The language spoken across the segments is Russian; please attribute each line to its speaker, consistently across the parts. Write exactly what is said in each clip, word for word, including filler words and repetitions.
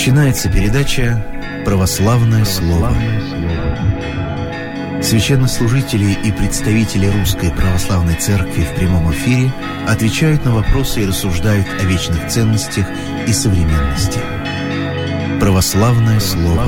Speaker 1: Начинается передача «Православное слово». Священнослужители и представители Русской Православной Церкви в прямом эфире отвечают на вопросы и рассуждают о вечных ценностях и современности. «Православное слово».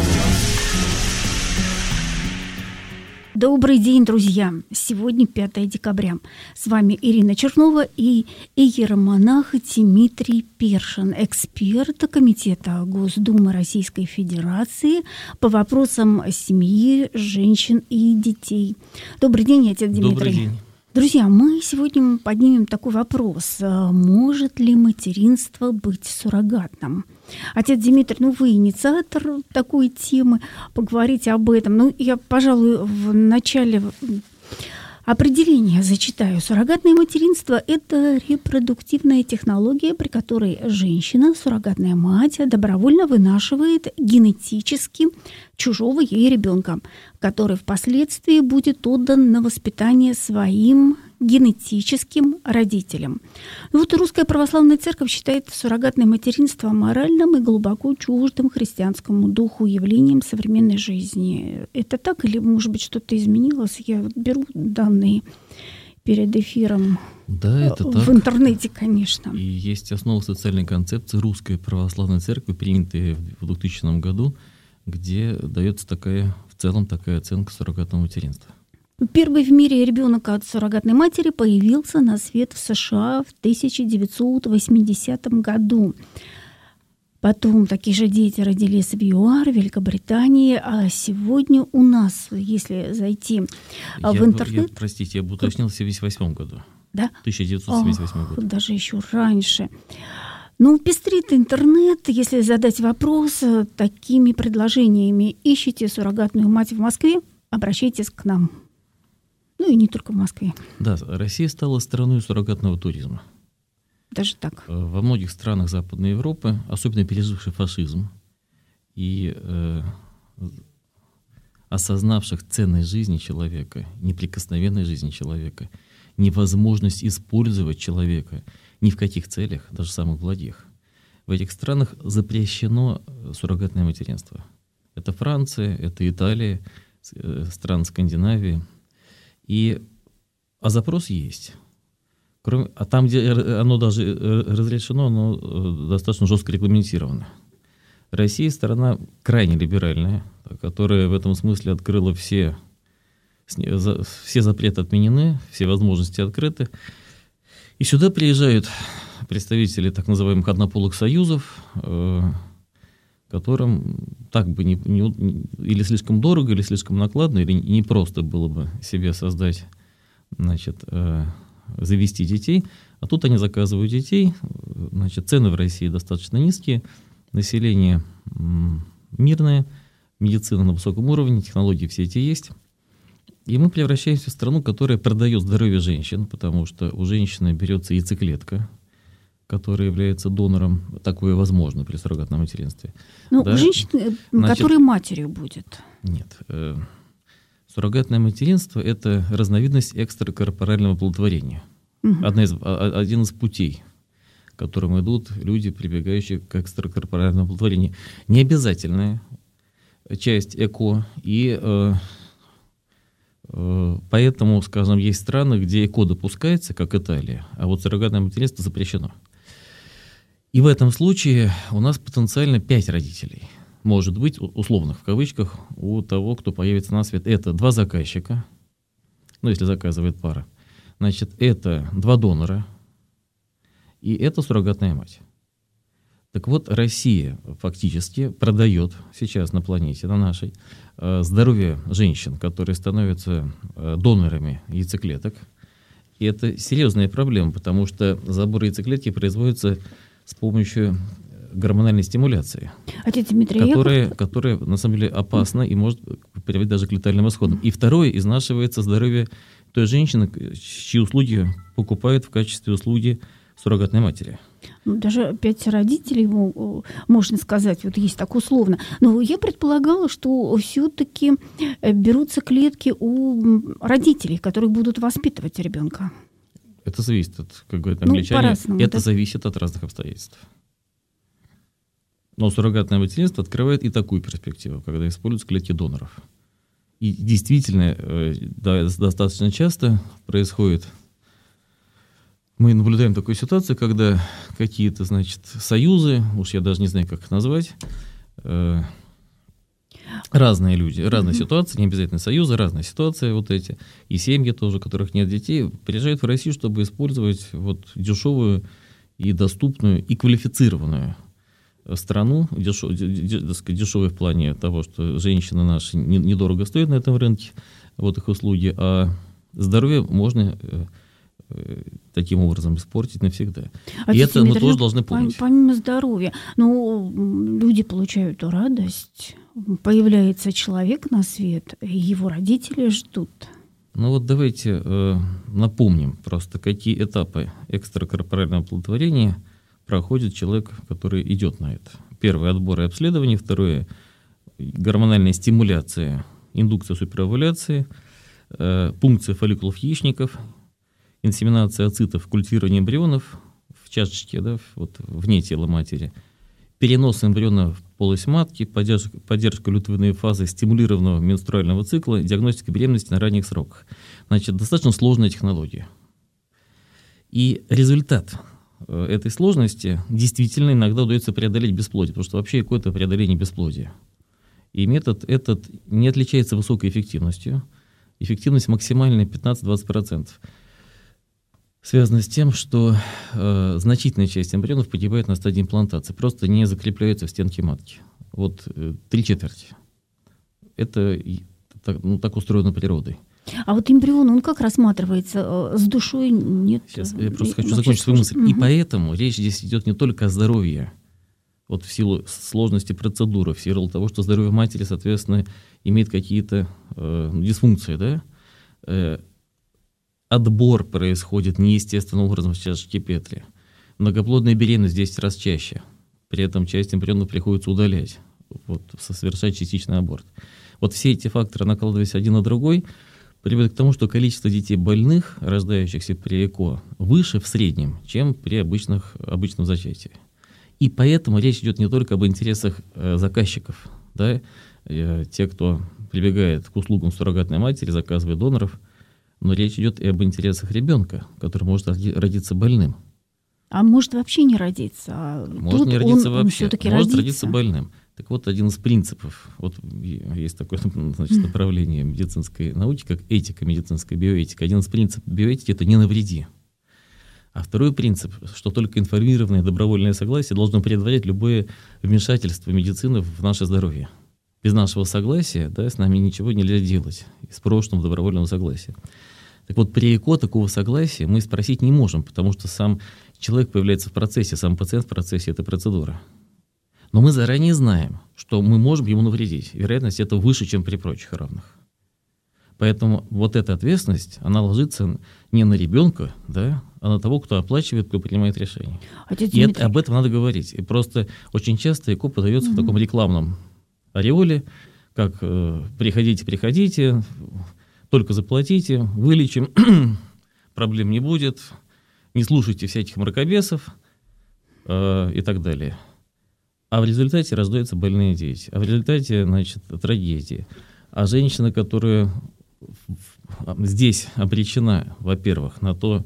Speaker 2: Добрый день, друзья! Сегодня пятое декабря. С вами Ирина Чернова и иеромонах Дмитрий Першин, эксперт Комитета Госдумы Российской Федерации по вопросам семьи, женщин и детей. Добрый день, отец Дмитрий.
Speaker 3: Добрый день.
Speaker 2: Друзья, мы сегодня поднимем такой вопрос. Может ли материнство быть суррогатным? Отец Дмитрий, ну вы инициатор такой темы, поговорите об этом. Ну, я, пожалуй, в начале определения зачитаю. Суррогатное материнство – это репродуктивная технология, при которой женщина, суррогатная мать, добровольно вынашивает генетически чужого ей ребенка, который впоследствии будет отдан на воспитание своим генетическим родителям. И вот Русская Православная Церковь считает суррогатное материнство моральным и глубоко чуждым христианскому духу явлением современной жизни. Это так или, может быть, что-то изменилось? Я вот беру данные перед эфиром.
Speaker 3: Да, это
Speaker 2: в
Speaker 3: так.
Speaker 2: интернете, конечно.
Speaker 3: И есть основа социальной концепции Русской Православной Церкви, принятые в двухтысячном году, где дается такая, в целом такая оценка суррогатного материнства.
Speaker 2: Первый в мире ребенок от суррогатной матери появился на свет в США в тысяча девятьсот восьмидесятом году. Потом такие же дети родились в ЮАР, Великобритании, а сегодня у нас, если зайти
Speaker 3: я,
Speaker 2: в интернет...
Speaker 3: Я, простите, я бы уточнил, в семьдесят восьмом году.
Speaker 2: Да?
Speaker 3: тысяча девятьсот семьдесят восьмой
Speaker 2: Ох,
Speaker 3: год.
Speaker 2: Даже еще раньше. Ну, пестрит интернет, если задать вопрос такими предложениями. Ищите суррогатную мать в Москве, обращайтесь к нам. Ну и не только в Москве.
Speaker 3: Да, Россия стала страной суррогатного туризма.
Speaker 2: Даже так.
Speaker 3: Во многих странах Западной Европы, особенно переживших фашизм и э, осознавших ценность жизни человека, неприкосновенность жизни человека, невозможность использовать человека ни в каких целях, даже самых благих, в этих странах запрещено суррогатное материнство. Это Франция, это Италия, страны Скандинавии. И, а запрос есть. Кроме, а там, где оно даже разрешено, оно достаточно жестко регламентировано. Россия страна крайне либеральная, которая в этом смысле открыла все, все запреты отменены, все возможности открыты. И сюда приезжают представители так называемых однополых союзов, которым так бы не, не, или слишком дорого, или слишком накладно, или не просто было бы себе создать, значит, э, завести детей. А тут они заказывают детей. Значит, цены в России достаточно низкие, население м, мирное, медицина на высоком уровне, технологии все эти есть. И мы превращаемся в страну, которая продает здоровье женщин, потому что у женщины берется яйцеклетка, которая является донором, такое возможно при суррогатном материнстве.
Speaker 2: Ну,
Speaker 3: да?
Speaker 2: женщина,
Speaker 3: Значит,
Speaker 2: которая матерью будет.
Speaker 3: Нет. Э, суррогатное материнство – это разновидность экстракорпорального оплодотворения. Угу. Одна из, а, один из путей, к которым идут люди, прибегающие к экстракорпоральному оплодотворению. Не обязательная часть ЭКО. И э, э, поэтому, скажем, есть страны, где ЭКО допускается, как Италия, а вот суррогатное материнство запрещено. И в этом случае у нас потенциально пять родителей. Может быть, условных в кавычках, у того, кто появится на свет. Это два заказчика, ну, если заказывает пара. Значит, это два донора, и это суррогатная мать. Так вот, Россия фактически продает сейчас на планете, на нашей, здоровье женщин, которые становятся донорами яйцеклеток. И это серьезная проблема, потому что забор яйцеклетки производится с помощью гормональной стимуляции,
Speaker 2: Отец Дмитрий,
Speaker 3: которая, которая на самом деле опасна и может приводить даже к летальным исходам. И второе, изнашивается здоровье той женщины, чьи услуги покупают в качестве услуги суррогатной матери.
Speaker 2: Ну, даже пять родителей, можно сказать, вот есть так условно. Но я предполагала, что все-таки берутся клетки у родителей, которые будут воспитывать ребенка.
Speaker 3: Это зависит от, как говорят англичане,
Speaker 2: ну,
Speaker 3: это
Speaker 2: да?
Speaker 3: зависит от разных обстоятельств. Но суррогатное материнство открывает и такую перспективу, когда используются клетки доноров. И действительно, да, достаточно часто происходит, мы наблюдаем такую ситуацию, когда какие-то, значит, союзы, уж я даже не знаю, как их назвать, э, разные люди, разные mm-hmm. ситуации, не обязательно союзы, разные ситуации вот эти, и семьи тоже, у которых нет детей, приезжают в Россию, чтобы использовать вот дешевую и доступную, и квалифицированную страну, дешев, дешевой в плане того, что женщины наши недорого стоят на этом рынке, вот их услуги, а здоровье можно э, э, таким образом испортить навсегда. А и это мы тоже должны помнить.
Speaker 2: Помимо здоровья, ну, люди получают радость, появляется человек на свет, и его родители ждут.
Speaker 3: Ну вот давайте э, напомним просто, какие этапы экстракорпорального оплодотворения проходит человек, который идет на это. Первое — отбор и обследование. Второе — гормональная стимуляция, индукция суперовуляции, э, пункция фолликулов яичников, инсеминация ацитов, культивирование эмбрионов в чашечке, да, вот, вне тела матери, перенос эмбриона в полость матки, поддержка, поддержка лютеиновой фазы стимулированного менструального цикла, диагностика беременности на ранних сроках. Значит, достаточно сложная технология. И результат этой сложности действительно иногда удается преодолеть бесплодие, потому что вообще какое-то преодоление бесплодия. И метод этот не отличается высокой эффективностью. Эффективность максимальная пятнадцать-двадцать процентов. Связано с тем, что э, значительная часть эмбрионов погибает на стадии имплантации, просто не закрепляется в стенке матки. Вот э, три четверти. Это так, ну, так устроено природой.
Speaker 2: А вот эмбрион, он как рассматривается? С душой нет?
Speaker 3: Сейчас я просто хочу закончить свою мысль. Угу. И поэтому речь здесь идет не только о здоровье, вот в силу сложности процедуры, в силу того, что здоровье матери, соответственно, имеет какие-то э, дисфункции, да? Э, отбор происходит неестественным образом в чашечке Петри. Многоплодная беременность в десять раз чаще. При этом часть эмбрионов приходится удалять, вот, совершать частичный аборт. Вот все эти факторы, накладываясь один на другой, приводит к тому, что количество детей больных, рождающихся при ЭКО, выше в среднем, чем при обычных, обычном зачатии. И поэтому речь идет не только об интересах э, заказчиков, да, э, те, кто прибегает к услугам суррогатной матери, заказывает доноров, но речь идет и об интересах ребенка, который может родиться больным.
Speaker 2: А может вообще не родиться? А
Speaker 3: может не родиться
Speaker 2: он,
Speaker 3: вообще,
Speaker 2: он может
Speaker 3: родится. родиться больным. Так вот, один из принципов, вот есть такое, значит, направление медицинской науки, как этика, медицинская биоэтика. Один из принципов биоэтики — это «не навреди». А второй принцип, что только информированное добровольное согласие должно предотвратять любое вмешательство медицины в наше здоровье. Без нашего согласия, да, с нами ничего нельзя делать, из прошлого добровольного согласия. Так вот, при ЭКО такого согласия мы спросить не можем, потому что сам человек появляется в процессе, сам пациент в процессе этой процедуры. Но мы заранее знаем, что мы можем ему навредить. Вероятность это выше, чем при прочих равных. Поэтому вот эта ответственность, она ложится не на ребенка, да, а на того, кто оплачивает, кто принимает решение. Отец И это, об этом надо говорить. И просто очень часто ЭКО подается угу. в таком рекламном ореоле, как э, «приходите, приходите, только заплатите, вылечим, проблем не будет, не слушайте всяких мракобесов» э, и так далее. А в результате рождаются больные дети, а в результате, значит, трагедии. А женщина, которая здесь обречена, во-первых, на то,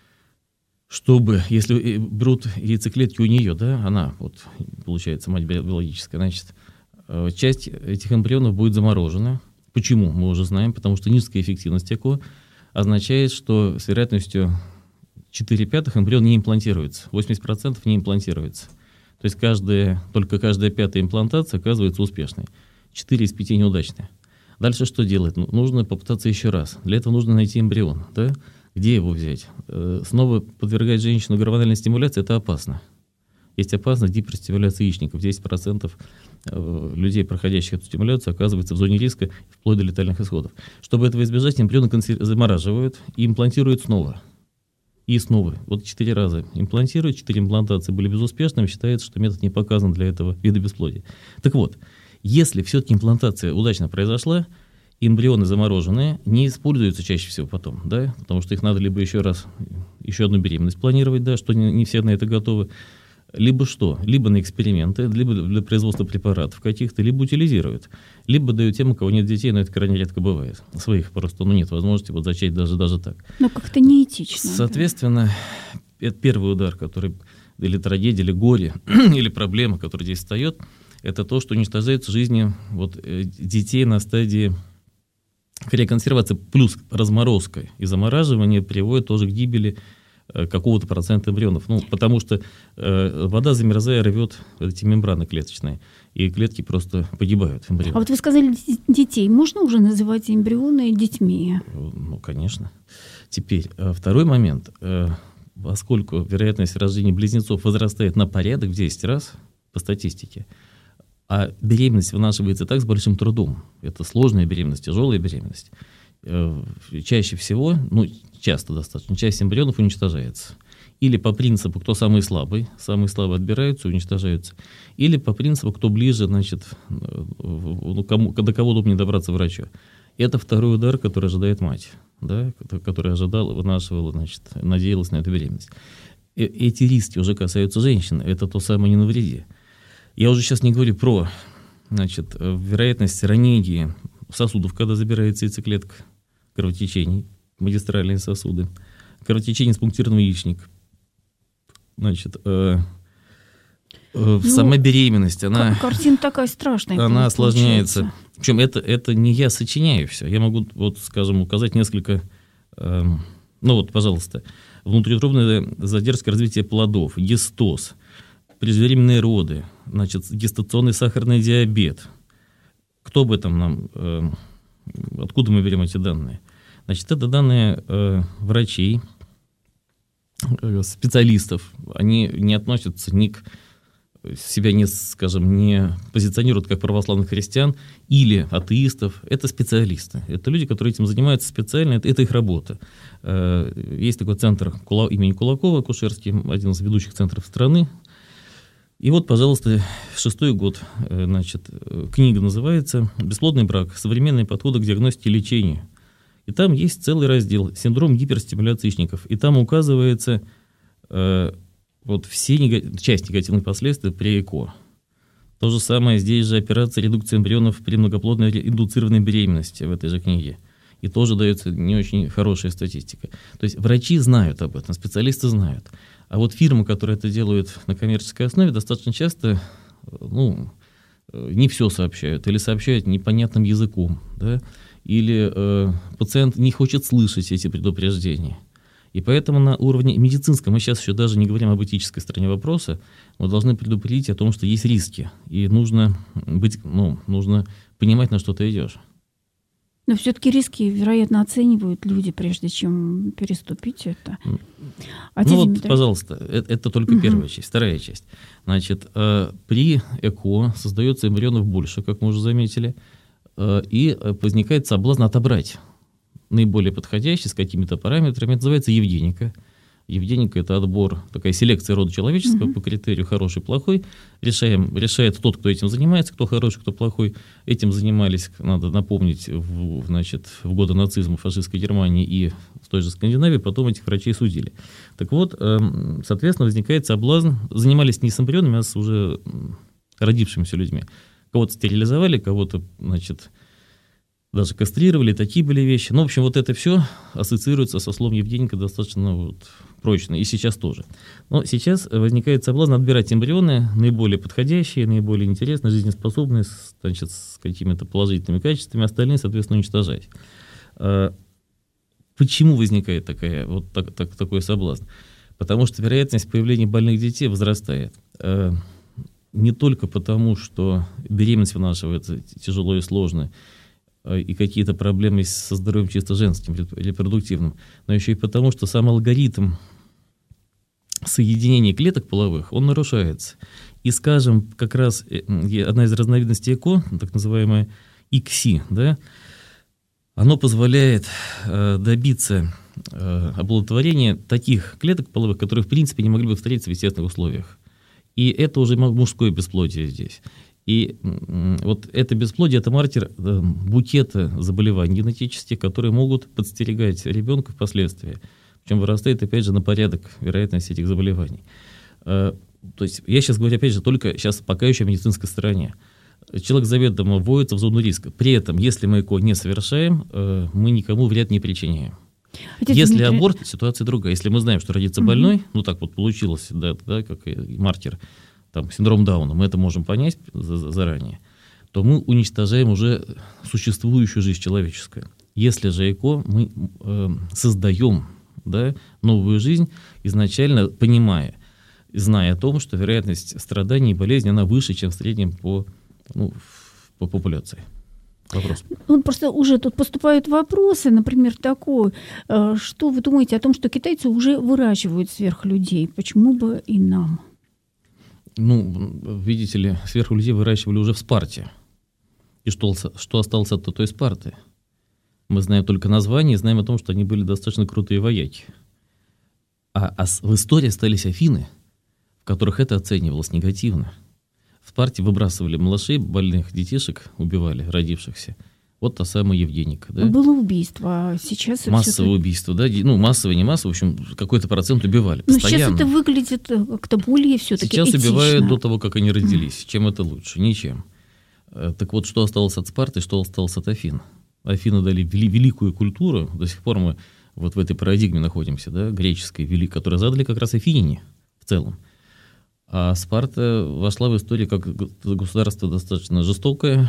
Speaker 3: чтобы, если берут яйцеклетки у нее, да, она, вот, получается, мать биологическая, значит, часть этих эмбрионов будет заморожена. Почему? Мы уже знаем, потому что низкая эффективность ЭКО означает, что с вероятностью четыре пятых эмбрион не имплантируется, восемьдесят процентов не имплантируется. То есть каждая, только каждая пятая имплантация оказывается успешной. четыре из пяти неудачные. Дальше что делать? Ну, нужно попытаться еще раз. Для этого нужно найти эмбрион. Да? Где его взять? Э, снова подвергать женщину гормональной стимуляции – это опасно. Есть опасность гиперстимуляции яичников. десять процентов э, людей, проходящих эту стимуляцию, оказывается в зоне риска вплоть до летальных исходов. Чтобы этого избежать, эмбрионы консер... замораживают и имплантируют снова. И снова. Вот четыре раза имплантируют, четыре имплантации были безуспешными, считается, что метод не показан для этого вида бесплодия. Так вот, если все-таки имплантация удачно произошла, эмбрионы замороженные не используются чаще всего потом, да, потому что их надо либо еще раз, еще одну беременность планировать, да, что не, не все на это готовы, либо что? Либо на эксперименты, либо для производства препаратов каких-то, либо утилизируют, либо дают тем, у кого нет детей, но это крайне редко бывает. Своих просто ну, нет возможности вот зачать даже, даже так.
Speaker 2: Но как-то неэтично.
Speaker 3: Соответственно, да. Это первый удар, который, или трагедия, или горе, или проблема, которая здесь встает, это то, что уничтожаются жизни вот, детей на стадии криоконсервации, плюс разморозка и замораживание приводит тоже к гибели какого-то процента эмбрионов. Ну, потому что э, вода, замерзая, рвет эти мембраны клеточные, и клетки просто погибают. Эмбрионы.
Speaker 2: А вот вы сказали детей. Можно уже называть эмбрионы детьми?
Speaker 3: Ну, конечно. Теперь, второй момент. Поскольку вероятность рождения близнецов возрастает на порядок в десять раз по статистике, а беременность вынашивается так с большим трудом. Это сложная беременность, тяжелая беременность. Чаще всего, ну, часто достаточно, часть эмбрионов уничтожается. Или по принципу, кто самый слабый, самые слабые отбираются, уничтожаются. Или по принципу, кто ближе, значит, ну, кому, до кого удобнее добраться врачу. Это второй удар, который ожидает мать, да, который ожидала, вынашивала, значит, надеялась на эту беременность. Эти риски уже касаются женщин. Это то самое «не навреди». Я уже сейчас не говорю про, значит, вероятность ранения сосудов, когда забирается яйцеклетка, кровотечений, магистральные сосуды, кровотечение с пунктированного яичника. Значит, э, э, ну, сама беременность, она...
Speaker 2: Картина такая страшная.
Speaker 3: Она осложняется. Причем это, это не я сочиняю все. Я могу, вот, скажем, указать несколько... Э, ну вот, пожалуйста. Внутриутробная задержка развития плодов, гистоз, преждевременные роды, значит, гестационный сахарный диабет. Кто об этом нам... Э, откуда мы берем эти данные? Значит, это данные э, врачей, э, специалистов. Они не относятся ни к... себя не, скажем, не позиционируют как православных христиан или атеистов. Это специалисты. Это люди, которые этим занимаются специально. Это, это их работа. Э, есть такой центр Кула, имени Кулакова, акушерский, один из ведущих центров страны. И вот, пожалуйста, шестой год, значит, книга называется «Бесплодный брак. Современные подходы к диагностике и лечению». И там есть целый раздел «Синдром гиперстимуляции яичников». И там указывается э, вот все нега... часть негативных последствий при ЭКО. То же самое здесь же операция редукции эмбрионов при многоплодной индуцированной беременности в этой же книге. И тоже дается не очень хорошая статистика. То есть врачи знают об этом, специалисты знают. А вот фирмы, которые это делают на коммерческой основе, достаточно часто ну, не все сообщают. Или сообщают непонятным языком. Да? Или э, пациент не хочет слышать эти предупреждения. И поэтому на уровне медицинском, мы сейчас еще даже не говорим об этической стороне вопроса, мы должны предупредить о том, что есть риски. И нужно, быть, ну, нужно понимать, на что ты идешь.
Speaker 2: Но все-таки риски, вероятно, оценивают люди, прежде чем переступить это. А
Speaker 3: ну вот, пожалуйста, это, это только угу. первая часть. Вторая часть. Значит, э, при ЭКО создается эмбрионов больше, как мы уже заметили, э, и возникает соблазн отобрать наиболее подходящий с какими-то параметрами. Это называется евгеника. Евгеника – это отбор, такая селекция рода человеческого угу. по критерию хороший, плохой. Решаем, решает тот, кто этим занимается, кто хороший, кто плохой. Этим занимались, надо напомнить, в, значит, в годы нацизма, фашистской Германии и в той же Скандинавии, потом этих врачей судили. Так вот, соответственно, возникает соблазн. Занимались не с эмбрионами, а с уже родившимися людьми. Кого-то стерилизовали, кого-то, значит, даже кастрировали, такие были вещи. Ну, в общем, вот это все ассоциируется со словом Евгеника достаточно вот прочно, и сейчас тоже. Но сейчас возникает соблазн отбирать эмбрионы, наиболее подходящие, наиболее интересные, жизнеспособные, значит, с какими-то положительными качествами, остальные, соответственно, уничтожать. Почему возникает такая, вот так, так, такой соблазн? Потому что вероятность появления больных детей возрастает. Не только потому, что беременность вынашивается тяжело и сложно, и какие-то проблемы со здоровьем чисто женским, репродуктивным, но еще и потому, что сам алгоритм соединения клеток половых, он нарушается. И, скажем, как раз одна из разновидностей ЭКО, так называемая ИКСИ, да, оно позволяет э, добиться э, оплодотворения таких клеток половых, которые, в принципе, не могли бы встретиться в естественных условиях. И это уже мужское бесплодие здесь. И вот это бесплодие – это маркер букета заболеваний генетических, которые могут подстерегать ребенка впоследствии. Причем вырастает, опять же, на порядок вероятность этих заболеваний. то есть я сейчас говорю, опять же, только сейчас пока еще о медицинской стороне. Человек заведомо вводится в зону риска. При этом, если мы ЭКО не совершаем, мы никому вред не причиняем. Отец если Дмитрий... аборт, ситуация другая. Если мы знаем, что родится больной, угу. ну так вот получилось, да, да, как и маркер, там, синдром Дауна, мы это можем понять заранее, то мы уничтожаем уже существующую жизнь человеческую. Если же ЭКО, мы э, создаем, да, новую жизнь, изначально понимая, зная о том, что вероятность страданий и болезни, она выше, чем в среднем по, ну, по популяции. Вопрос.
Speaker 2: Ну, просто уже тут поступают вопросы, например, такой, что вы думаете о том, что китайцы уже выращивают сверхлюдей, почему бы и нам?
Speaker 3: Ну, видите ли, сверхлюдей выращивали уже в Спарте. И что, что осталось от той Спарты? Мы знаем только название, знаем о том, что они были достаточно крутые вояки. А, а в истории остались Афины, в которых это оценивалось негативно. В Спарте выбрасывали малышей, больных детишек, убивали, родившихся. Вот та самая Евгеника. Да?
Speaker 2: Было убийство, а сейчас...
Speaker 3: Массовое убийство, да? Ну, массовое, не массовое, в общем, какой-то процент убивали.
Speaker 2: Но сейчас это выглядит как-то более все-таки
Speaker 3: Сейчас
Speaker 2: этично.
Speaker 3: Убивают до того, как они родились. Чем это лучше? Ничем. Так вот, что осталось от Спарты, что осталось от Афин? Афины дали вели- великую культуру, до сих пор мы вот в этой парадигме находимся, да, греческой, великой, которую задали как раз афиняне в целом. А Спарта вошла в историю как государство достаточно жестокое.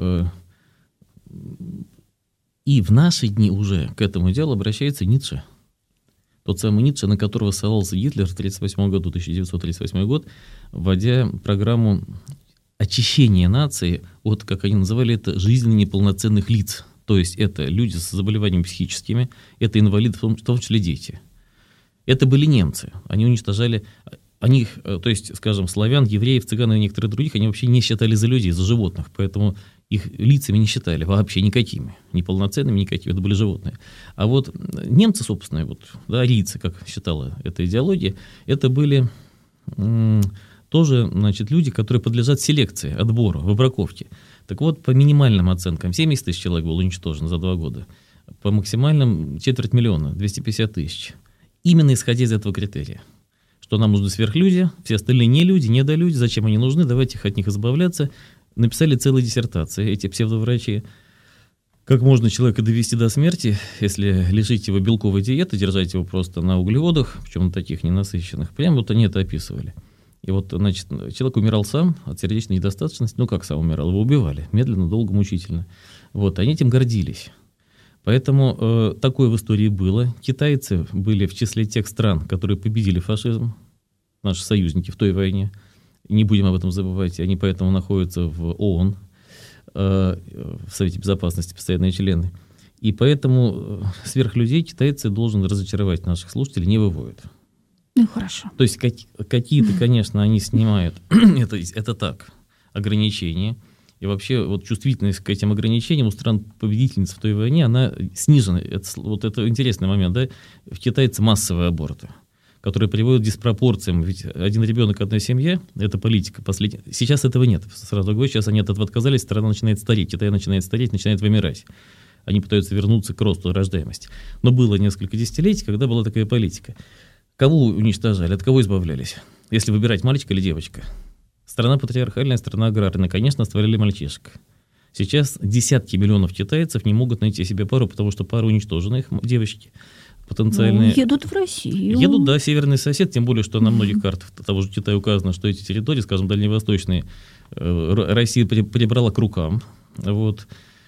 Speaker 3: И в наши дни уже к этому делу обращается Ницше. Тот самый Ницше, на которого ссылался Гитлер в тысяча девятьсот тридцать восьмой год, вводя программу очищения нации от, как они называли это, жизненно неполноценных лиц. То есть это люди с заболеваниями психическими, это инвалиды, в том, в том числе дети. Это были немцы. Они уничтожали... Они, то есть, скажем, славян, евреев, цыган и некоторых других, они вообще не считали за людей, за животных, поэтому их лицами не считали вообще никакими, неполноценными никакими, это были животные. А вот немцы, собственно, вот, да, арийцы, как считала эта идеология, это были м- тоже, значит, люди, которые подлежат селекции, отбору, выбраковке. Так вот, по минимальным оценкам, семьдесят тысяч человек было уничтожено за два года, по максимальным четверть миллиона, двести пятьдесят тысяч. Именно исходя из этого критерия. Что нам нужны сверхлюди, все остальные не люди, недолюди, зачем они нужны, давайте от них избавляться. Написали целые диссертации, эти псевдоврачи. Как можно человека довести до смерти, если лишить его белковой диеты, держать его просто на углеводах, причем на таких ненасыщенных. Прямо вот они это описывали. И вот, значит, человек умирал сам от сердечной недостаточности. Ну, как сам умирал? Его убивали. Медленно, долго, мучительно. Вот, они этим гордились. Поэтому э, такое в истории было. Китайцы были в числе тех стран, которые победили фашизм, наши союзники в той войне. Не будем об этом забывать. Они поэтому находятся в ООН, э, в Совете Безопасности, постоянные члены. И поэтому сверхлюдей китайцы должны разочаровать наших слушателей, не выводят.
Speaker 2: Ну, хорошо.
Speaker 3: То есть как, какие-то, конечно, они снимают, это, это так, ограничения. И вообще вот чувствительность к этим ограничениям у стран-победительниц в той войне, она снижена. Это, вот это интересный момент, да? В китайце массовые аборты, которые приводят к диспропорциям. Ведь один ребенок, одна семья, это политика последняя. Сейчас этого нет. Сразу говорю, сейчас они от этого отказались, страна начинает стареть, Китай начинает стареть, начинает вымирать. Они пытаются вернуться к росту рождаемости. Но было несколько десятилетий, когда была такая политика. Кого уничтожали, от кого избавлялись? Если выбирать, мальчик или девочка? Страна патриархальная, страна аграрная, конечно, оставляли мальчишек. Сейчас десятки миллионов китайцев не могут найти себе пару, потому что пары уменьшены, их девочки потенциальные.
Speaker 2: Ну, едут в Россию.
Speaker 3: Едут, да, северный сосед, тем более, что на многих картах того же Китая указано, что эти территории, скажем, дальневосточные, Россия прибрала к рукам. Вот.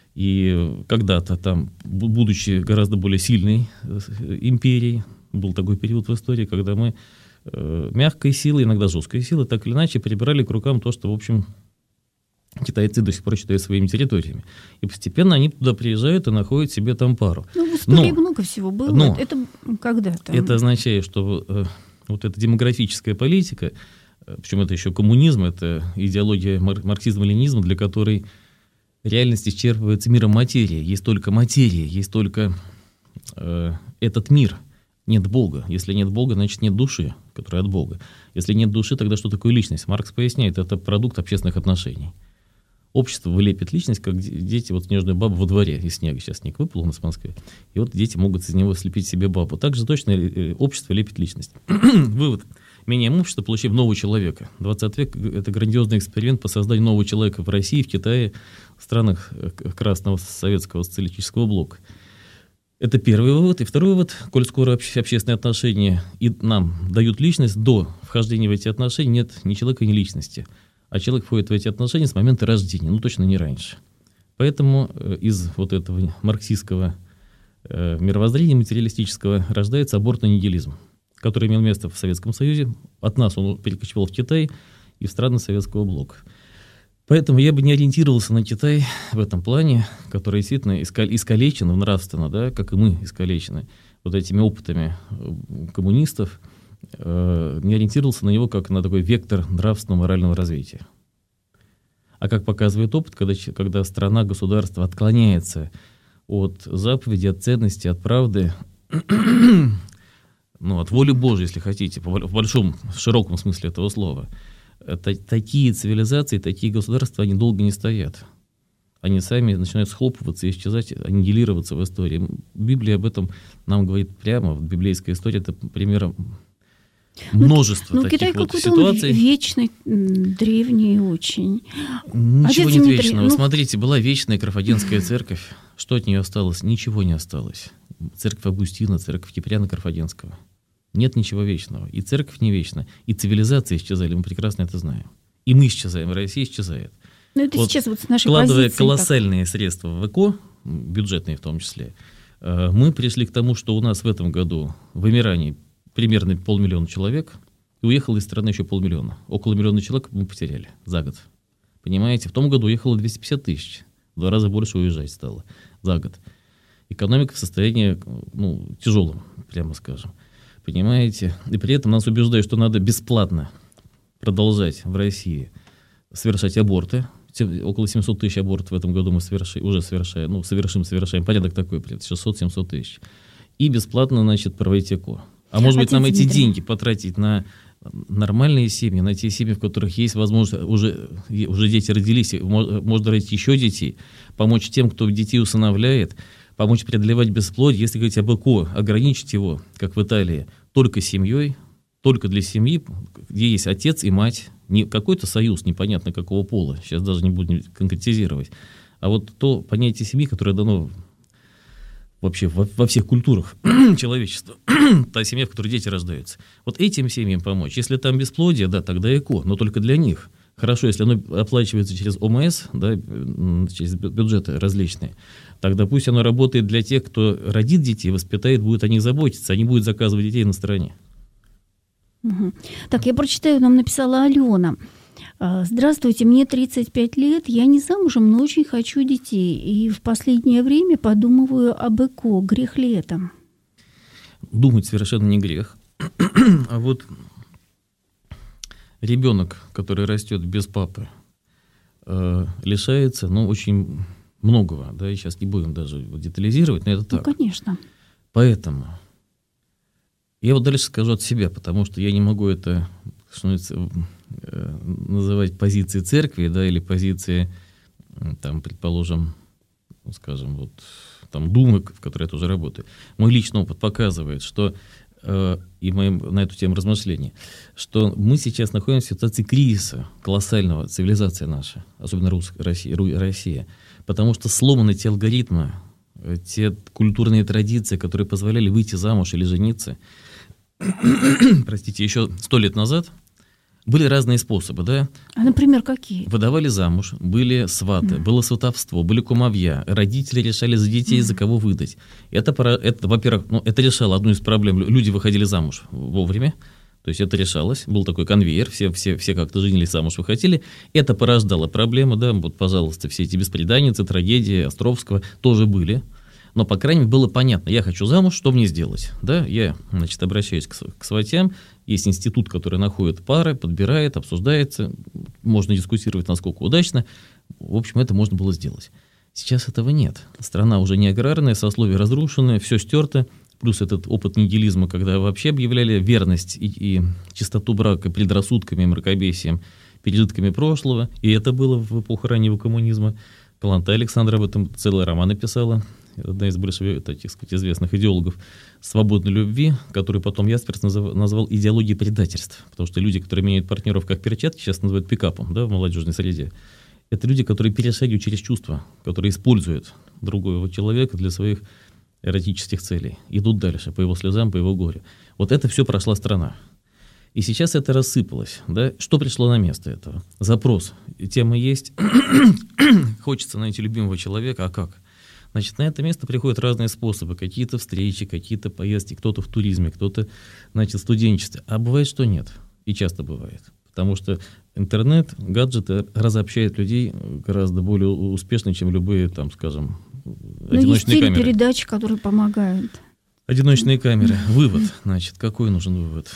Speaker 3: И когда-то там, будучи гораздо более сильной империей, был такой период в истории, когда мы э, мягкой силой, иногда жесткой силой, так или иначе перебирали к рукам то, что, в общем, китайцы до сих пор считают своими территориями. И постепенно они туда приезжают и находят себе там пару.
Speaker 2: Ну, в истории но, много всего было. Но это когда-то.
Speaker 3: Это означает, что э, вот эта демографическая политика, э, причем это еще коммунизм, это идеология мар- марксизма-ленинизма, для которой реальность исчерпывается миром материи. Есть только материя, есть только э, этот мир. Нет Бога. Если нет Бога, значит нет души, которая от Бога. Если нет души, тогда что такое личность? Маркс поясняет, это продукт общественных отношений. Общество вылепит личность, как дети, вот снежную бабу во дворе из снега. Сейчас снег выпал у нас в Москве. И вот дети могут из него слепить себе бабу. Так же точно общество лепит личность. Вывод. меняем общество, получаем нового человека. двадцатый век – это грандиозный эксперимент по созданию нового человека в России, в Китае, в странах Красного Советского социалистического блока. Это первый вывод. И второй вывод, коль скоро обще, общественные отношения и нам дают личность, до вхождения в эти отношения нет ни человека, ни личности. А человек входит в эти отношения с момента рождения, ну точно не раньше. Поэтому э, из вот этого марксистского э, мировоззрения материалистического рождается абортный нигилизм, который имел место в Советском Союзе. От нас он перекочевал в Китай и в страны Советского блока. Поэтому я бы не ориентировался на Китай в этом плане, который действительно искалечен нравственно, да, как и мы искалечены вот этими опытами коммунистов, э, не ориентировался на него как на такой вектор нравственного морального развития. А как показывает опыт, когда, когда страна, государство отклоняется от заповеди, от ценности, от правды, ну, от воли Божьей, если хотите, в большом, в широком смысле этого слова, такие цивилизации, такие государства, они долго не стоят. Они сами начинают схлопываться, исчезать, аннигилироваться в истории. Библия об этом нам говорит прямо. Библейская история – это пример множества ну, таких Китай вот ситуаций.
Speaker 2: Он вечный, древний очень.
Speaker 3: Ничего нет вечного. Ну... Смотрите, была вечная Карфагенская церковь. Что от нее осталось? Ничего не осталось. Церковь Августина, церковь Киприана Карфагенского. Нет ничего вечного. И церковь не вечна, и цивилизации исчезали, мы прекрасно это знаем. И мы исчезаем, Россия исчезает.
Speaker 2: Но это вот, сейчас вот с нашей
Speaker 3: вкладывая
Speaker 2: позиции,
Speaker 3: колоссальные
Speaker 2: так.
Speaker 3: средства в ЭКО, бюджетные в том числе, мы пришли к тому, что у нас в этом году в Эмиране примерно полмиллиона человек, и уехало из страны еще полмиллиона. Около миллиона человек мы потеряли за год. Понимаете, в том году уехало двести пятьдесят тысяч. В два раза больше уезжать стало за год. Экономика в состоянии ну, тяжелом, прямо скажем. Понимаете? И при этом нас убеждают, что надо бесплатно продолжать в России совершать аборты. Около семьсот тысяч абортов в этом году мы соверши, уже совершаем, ну, совершим, совершаем. Порядок такой, шестьсот-семьсот тысяч. И бесплатно, значит, проводить ЭКО. А может быть, нам эти деньги потратить на нормальные семьи, на те семьи, в которых есть возможность, уже, уже дети родились, можно родить еще детей, помочь тем, кто детей усыновляет, помочь преодолевать бесплодие, если говорить об ЭКО, ограничить его, как в Италии, только семьей, только для семьи, где есть отец и мать, не какой-то союз непонятно какого пола, сейчас даже не будем конкретизировать, а вот то понятие семьи, которое дано вообще во, во всех культурах человечества, та семья, в которой дети рождаются. Вот этим семьям помочь. Если там бесплодие, да, тогда ЭКО, но только для них. Хорошо, если оно оплачивается через ОМС, да, через бюджеты различные, тогда пусть оно работает для тех, кто родит детей, воспитает, будет о них заботиться, а не будет заказывать детей на стороне.
Speaker 2: Угу. Так, я прочитаю, нам написала Алена. Здравствуйте, мне тридцать пять лет, я не замужем, но очень хочу детей. И в последнее время подумываю об ЭКО. Грех ли это?
Speaker 3: Думать совершенно не грех. А вот ребенок, который растет без папы, э, лишается, ну, очень многого. Да, и сейчас не будем даже детализировать, но это так.
Speaker 2: Ну, конечно.
Speaker 3: Поэтому я вот дальше скажу от себя, потому что я не могу это, что называется, называть позиции церкви, да, или позиции, там, предположим, ну, скажем, вот, там, Думы, в которой я тоже работаю. Мой личный опыт показывает, что, э, и мои, на эту тему размышления, что мы сейчас находимся в ситуации кризиса колоссального, цивилизация наша, особенно русская, Россия, Россия, потому что сломаны те алгоритмы, те культурные традиции, которые позволяли выйти замуж или жениться, простите, еще сто лет назад, были разные способы, да?
Speaker 2: А, например, какие?
Speaker 3: Выдавали замуж, были сваты, mm. было сватовство, были кумовья, родители решали за детей, mm. за кого выдать. Это, это во-первых, ну, это решало одну из проблем. Люди выходили замуж вовремя, то есть это решалось, был такой конвейер, все, все, все как-то женились, замуж выходили. Это порождало проблемы, да, вот, пожалуйста, все эти бесприданницы, трагедии Островского тоже были. Но, по крайней мере, было понятно, я хочу замуж, что мне сделать? Да, я, значит, обращаюсь к, к сватям, есть институт, который находит пары, подбирает, обсуждается, можно дискутировать, насколько удачно. В общем, это можно было сделать. Сейчас этого нет. Страна уже не аграрная, сословие разрушенное, все стерто, плюс этот опыт нигилизма, когда вообще объявляли верность и, и чистоту брака предрассудками, мракобесием, пережитками прошлого, и это было в эпоху раннего коммунизма. Каланта Александра об этом целый роман написала, одна из больших, так сказать, известных идеологов свободной любви, которую потом Ясперс назов, назвал идеологией предательств. Потому что люди, которые меняют партнеров как перчатки, сейчас называют пикапом, да, в молодежной среде. Это люди, которые перешагивают через чувства, которые используют другого человека для своих эротических целей. Идут дальше, по его слезам, по его горю. Вот это все прошла страна. И сейчас это рассыпалось. Да? Что пришло на место этого? Запрос. Тема есть. Хочется найти любимого человека. А как? Значит, на это место приходят разные способы. Какие-то встречи, какие-то поездки. Кто-то в туризме, кто-то, значит, в студенчестве. А бывает, что нет. И часто бывает. Потому что интернет, гаджеты разобщают людей гораздо более успешно, чем любые, там, скажем, одиночные камеры.
Speaker 2: Есть передачи, которые помогают.
Speaker 3: Одиночные камеры. Вывод, значит, какой нужен вывод?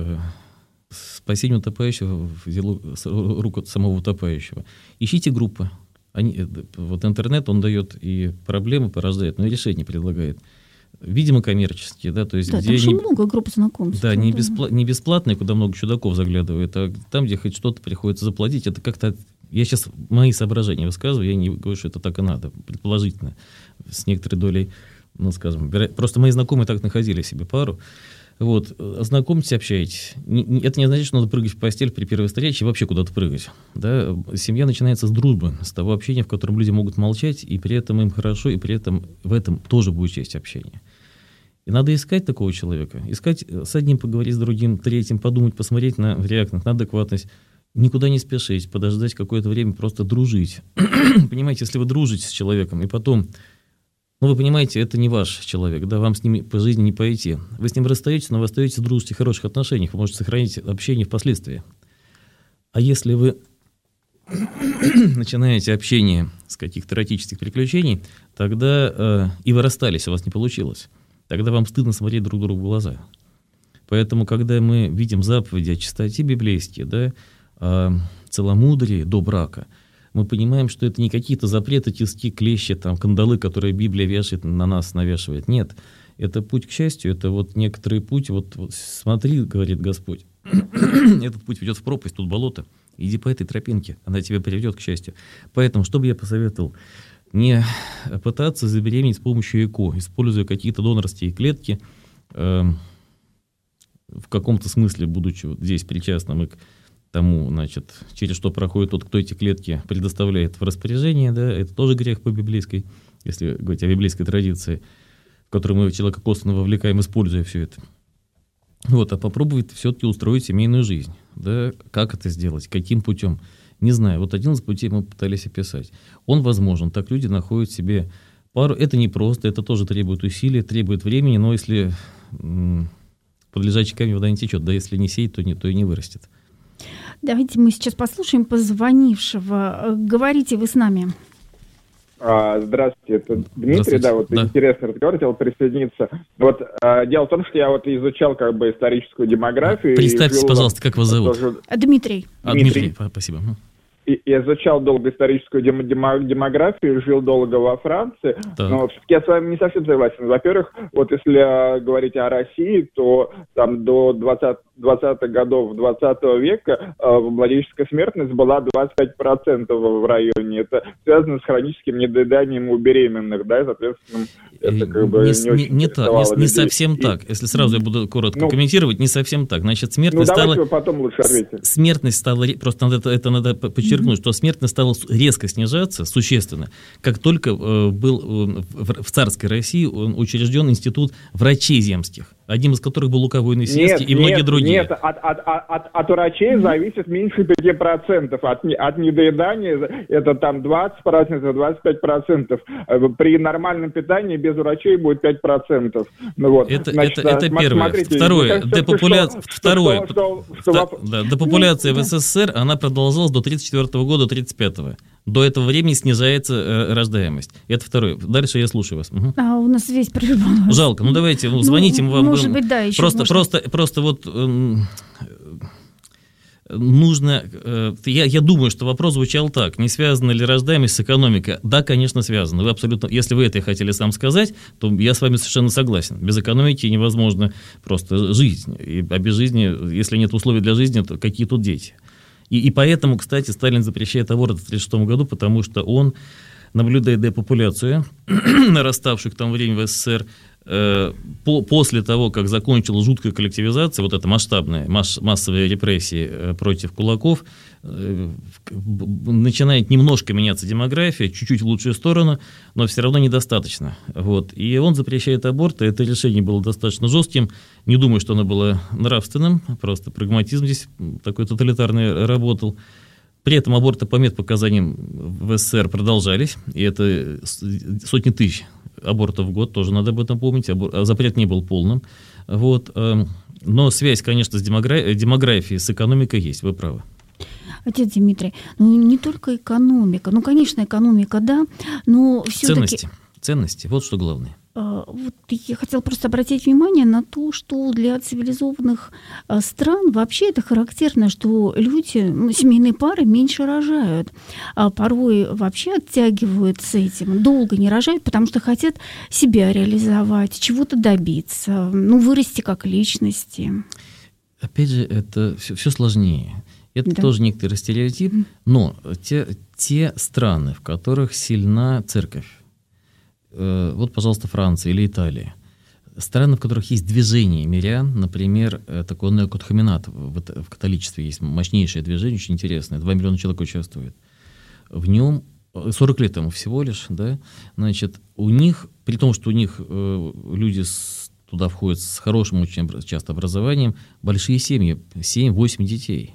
Speaker 3: Спасение утопающего в делу рук самого утопающего. Ищите группы. Они, вот интернет, он дает и проблемы порождает, но и решения предлагает. Видимо, коммерческие, да, то есть
Speaker 2: да,
Speaker 3: где
Speaker 2: там
Speaker 3: не,
Speaker 2: много групп знакомств.
Speaker 3: да, не, беспла, не бесплатные, куда много чудаков заглядывает, а там, где хоть что-то приходится заплатить, это как-то, я сейчас мои соображения высказываю, я не говорю, что это так и надо, предположительно, с некоторой долей, ну, скажем, просто мои знакомые так находили себе пару, вот, знакомьтесь, общайтесь. Это не значит, что надо прыгать в постель при первой встрече и вообще куда-то прыгать. Да? Семья начинается с дружбы, с того общения, в котором люди могут молчать, и при этом им хорошо, и при этом в этом тоже будет часть общения. И надо искать такого человека, искать с одним поговорить, с другим, третьим, подумать, посмотреть на реактивность, на адекватность, никуда не спешить, подождать какое-то время, просто дружить. Понимаете, если вы дружите с человеком, и потом... Ну, вы понимаете, это не ваш человек, да, вам с ним по жизни не пойти. Вы с ним расстаетесь, но вы остаетесь в дружеских, хороших отношениях, вы можете сохранить общение впоследствии. А если вы начинаете общение с каких-то эротических приключений, тогда э, и вы расстались, у вас не получилось, тогда вам стыдно смотреть друг другу в глаза. Поэтому, когда мы видим заповеди о чистоте библейские, да, о целомудрии до брака, мы понимаем, что это не какие-то запреты, тиски, клещи, там, кандалы, которые Библия вешает, на нас навешивает. Нет, это путь к счастью, это вот некоторый путь, вот, вот смотри, говорит Господь, этот путь ведет в пропасть, тут болото, иди по этой тропинке, она тебя приведет к счастью. Поэтому, что бы я посоветовал, не пытаться забеременеть с помощью ЭКО, используя какие-то донорские клетки, э, в каком-то смысле, будучи вот здесь причастным и к тому, значит, через что проходит тот, кто эти клетки предоставляет в распоряжение, да, это тоже грех по библейской, если говорить о библейской традиции, в которую мы человека косвенно вовлекаем, используя все это. Вот, а попробовать все-таки устроить семейную жизнь, да, как это сделать, каким путем, не знаю, вот один из путей мы пытались описать. Он возможен, так люди находят себе пару, это непросто, это тоже требует усилий, требует времени, но если м- под лежачий камень вода не течет, да, если не сеять, то, не, то и не вырастет.
Speaker 2: Давайте мы сейчас послушаем позвонившего. Говорите, вы с нами.
Speaker 4: А, здравствуйте, это Дмитрий, да, вот да. Интересный разговор, хотел присоединиться. Вот а, дело в том, что я вот изучал как бы историческую демографию.
Speaker 3: Представьтесь, пожалуйста, как вас зовут?
Speaker 4: Тоже...
Speaker 2: Дмитрий.
Speaker 3: А, Дмитрий, спасибо.
Speaker 4: И, и изучал долго историческую дем- демо- демографию, жил долго во Франции, так. Но все-таки я с вами не совсем согласен. Во-первых, вот если говорить о России, то там до двадцатых годов двадцатого века э, младенческая смертность была двадцать пять процентов в районе. Это связано с хроническим недоеданием у беременных, да, и, соответственно, это как бы
Speaker 3: не,
Speaker 4: не очень
Speaker 3: не, так, не, не совсем
Speaker 4: и,
Speaker 3: так. Если сразу я буду коротко ну, комментировать, не совсем так. Значит, смертность
Speaker 4: ну,
Speaker 3: стала...
Speaker 4: вы потом лучше ответите.
Speaker 3: Смертность стала... Просто это, это надо подчеркнуть, mm-hmm. что смертность стала резко снижаться, существенно, как только э, был э, в, в царской России учрежден институт врачей земских, одним из которых был Лука Воинесенский и многие
Speaker 4: нет,
Speaker 3: другие.
Speaker 4: Нет, от, от, от, от врачей зависит меньше пяти процентов. От, от недоедания это там двадцать процентов, двадцать пять процентов. При нормальном питании без врачей будет пять процентов. Ну, вот.
Speaker 3: Это,
Speaker 4: Значит,
Speaker 3: это, это первое.
Speaker 4: Смотрите,
Speaker 3: Второе. Депопуляция,
Speaker 4: что,
Speaker 3: второе.
Speaker 4: Что, что, что,
Speaker 3: да,
Speaker 4: что,
Speaker 3: да, депопуляция ну, в СССР, она продолжалась до тридцать четвёртого года, тридцать пятого. До этого времени снижается э, рождаемость. Это второе. Дальше я слушаю вас. Угу.
Speaker 2: А у нас весь прервалась.
Speaker 3: Жалко. Ну давайте, ну, звоните, ну, мы вам
Speaker 2: может
Speaker 3: будем...
Speaker 2: быть, да, еще
Speaker 3: просто,
Speaker 2: можно...
Speaker 3: просто, просто вот э, нужно... Э, я, я думаю, что вопрос звучал так. Не связана ли рождаемость с экономикой? Да, конечно, связана. Вы абсолютно... Если вы это хотели сам сказать, то я с вами совершенно согласен. Без экономики невозможно просто жизнь. И, а без жизни, если нет условий для жизни, то какие тут дети? И, и поэтому, кстати, Сталин запрещает аборт в тысяча девятьсот тридцать шестом году, потому что он наблюдая депопуляцию нараставших в то время в СССР, По, после того, как закончилась жуткая коллективизация, вот эта масштабная, масс, массовые репрессии против кулаков, э, начинает немножко меняться демография, чуть-чуть в лучшую сторону, но все равно недостаточно. Вот. И он запрещает аборты. Это решение было достаточно жестким. Не думаю, что оно было нравственным, просто прагматизм здесь такой тоталитарный работал. При этом аборты по медпоказаниям в СССР продолжались, и это сотни тысяч абортов в год, тоже надо об этом помнить, Абор... запрет не был полным. Вот. Но связь, конечно, с демогра... демографией, с экономикой есть, вы правы.
Speaker 2: Отец Дмитрий, ну не только экономика, ну, конечно, экономика, да, но все-таки...
Speaker 3: Ценности, ценности, вот что главное.
Speaker 2: Вот я хотела просто обратить внимание на то, что для цивилизованных стран вообще это характерно, что люди, ну, семейные пары меньше рожают, а порой вообще оттягивают с этим, долго не рожают, потому что хотят себя реализовать, чего-то добиться, ну, вырасти как личности.
Speaker 3: Опять же, это все, все сложнее. Это
Speaker 2: да.
Speaker 3: тоже некоторый стереотип, но те, те страны, в которых сильна церковь, вот, пожалуйста, Франция или Италия. Страны, в которых есть движение мирян, например, такой неокатехуменат в, в католичестве есть мощнейшее движение, очень интересное, два миллиона человек участвует. В нем сорок лет ему всего лишь, да, значит, у них, при том, что у них э, люди с, туда входят с хорошим очень часто образованием, большие семьи, семь-восемь детей.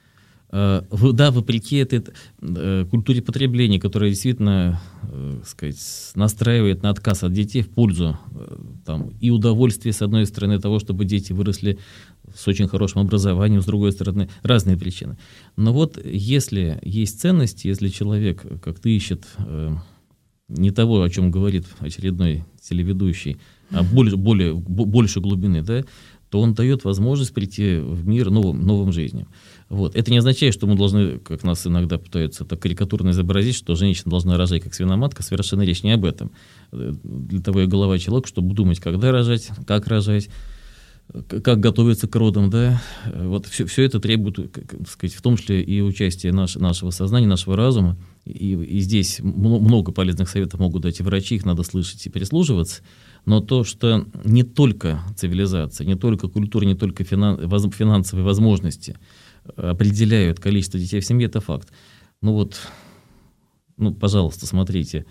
Speaker 3: Да, вопреки этой э, культуре потребления, которая действительно, э, сказать, настраивает на отказ от детей в пользу э, там, и удовольствия, с одной стороны, того, чтобы дети выросли с очень хорошим образованием, с другой стороны, разные причины. Но вот если есть ценности, если человек как-то ищет э, не того, о чем говорит очередной телеведущий, а более, более, больше глубины, да, то он дает возможность прийти в мир новым, новым жизням. Вот. Это не означает, что мы должны, как нас иногда пытаются так карикатурно изобразить, что женщина должна рожать как свиноматка. Совершенно речь не об этом. Для того и голова человека, чтобы думать, когда рожать, как рожать, как готовиться к родам. Да? Вот все, все это требует, как сказать, в том числе и участия наш, нашего сознания, нашего разума. И, и здесь много полезных советов могут дать и врачи, их надо слышать и прислушиваться. Но то, что не только цивилизация, не только культура, не только финансовые возможности определяют количество детей в семье, это факт. Ну вот, ну, пожалуйста, смотрите,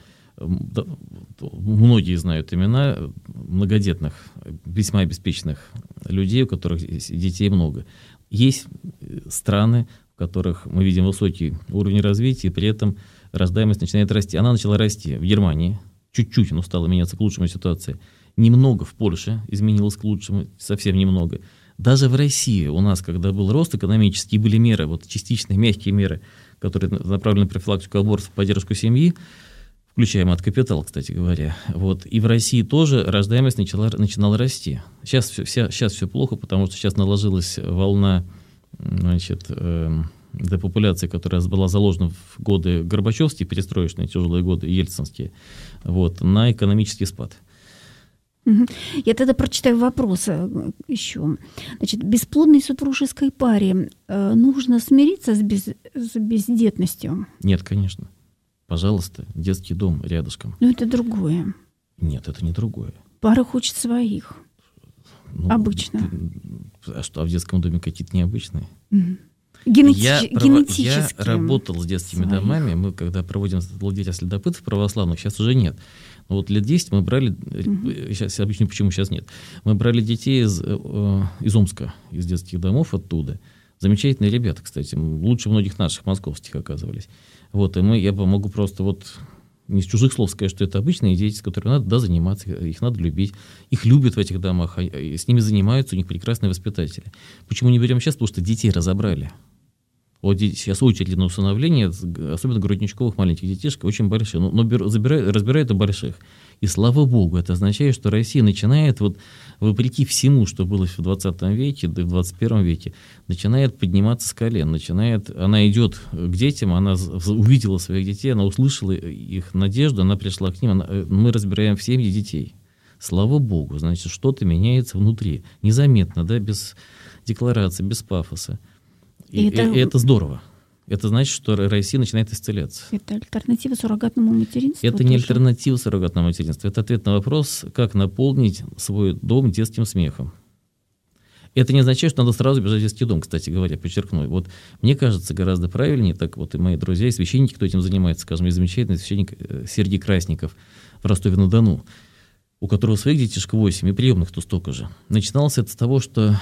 Speaker 3: многие знают имена многодетных, весьма обеспеченных людей, у которых детей много. Есть страны, в которых мы видим высокий уровень развития, и при этом рождаемость начинает расти. Она начала расти в Германии, чуть-чуть, но стала меняться к лучшему ситуация. Немного в Польше изменилось к лучшему, совсем немного. Даже в России у нас, когда был рост экономический, были меры, вот частичные мягкие меры, которые направлены на профилактику абортов, поддержку семьи, включая мат-капитал, кстати говоря. Вот. И в России тоже рождаемость начала, начинала расти. Сейчас все, вся, сейчас все плохо, потому что сейчас наложилась волна, значит, э, депопуляции, которая была заложена в годы Горбачевские, перестроечные, тяжелые годы, ельцинские, вот, на экономический спад.
Speaker 2: Я тогда прочитаю вопросы еще. Значит, бесплодной супружеской паре э, нужно смириться с, без, с бездетностью?
Speaker 3: Нет, конечно. Пожалуйста, детский дом рядышком.
Speaker 2: Но это другое.
Speaker 3: Нет, это не другое.
Speaker 2: Пара хочет своих. Ну, обычно.
Speaker 3: А что, а в детском доме какие-то необычные?
Speaker 2: Mm. Генети-
Speaker 3: я,
Speaker 2: генетически.
Speaker 3: Я работал с детскими своих. домами. Мы, когда проводим лагеря следопытов православных, сейчас уже нет. Но вот лет десять мы брали, uh-huh. сейчас я объясню, почему сейчас нет. Мы брали детей из, э, из Омска, из детских домов оттуда. Замечательные ребята, кстати, лучше многих наших московских оказывались. Вот, и мы, я могу просто вот не с чужих слов сказать, что это обычные дети, с которыми надо да, заниматься, их надо любить. Их любят в этих домах, а с ними занимаются, у них прекрасные воспитатели. Почему не берем сейчас? Потому что детей разобрали. Вот сейчас очереди на усыновление, особенно грудничковых маленьких детишек, очень большие, но, но забирают, разбирают и больших. И слава богу, это означает, что Россия начинает, вот, вопреки всему, что было в двадцатом веке, да и в двадцать первом веке, начинает подниматься с колен, начинает, она идет к детям, она увидела своих детей, она услышала их надежду, она пришла к ним, она, мы разбираем в семьи детей. Слава богу, значит, что-то меняется внутри, незаметно, да, без декларации, без пафоса. И, и, это... и это здорово. Это значит, что Россия начинает исцеляться.
Speaker 2: Это альтернатива суррогатному материнству?
Speaker 3: Это не альтернатива суррогатному материнству. Это ответ на вопрос, как наполнить свой дом детским смехом. Это не означает, что надо сразу бежать в детский дом, кстати говоря, подчеркну. Вот мне кажется, гораздо правильнее, так вот и мои друзья, и священники, кто этим занимается, скажем, и замечательный священник Сергей Красников в Ростове-на-Дону, у которого своих детишек восемь, и приемных-то столько же. Начиналось это с того, что